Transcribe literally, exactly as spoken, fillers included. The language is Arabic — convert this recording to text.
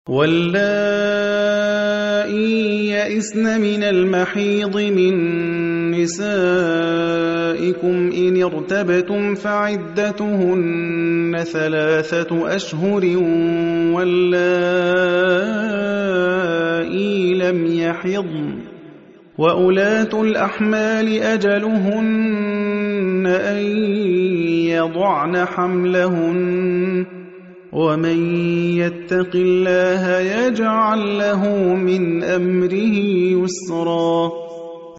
وَاللَّائِي يَئِسْنَ مِنَ الْمَحِيضِ مِن نِّسَائِكُمْ إِنِ ارْتَبْتُمْ فَعِدَّتُهُنَّ ثَلَاثَةُ أَشْهُرٍ وَاللَّائِي لَمْ يَحِضْنَ ۚ وَأُولَاتُ الْأَحْمَالِ أَجَلُهُنَّ أَن يَضَعْنَ حَمْلَهُنَّ ۚ وَمَن يَتَّقِ اللَّهَ يَجْعَل لَّهُ مِنْ أَمْرِهِ يُسْرًا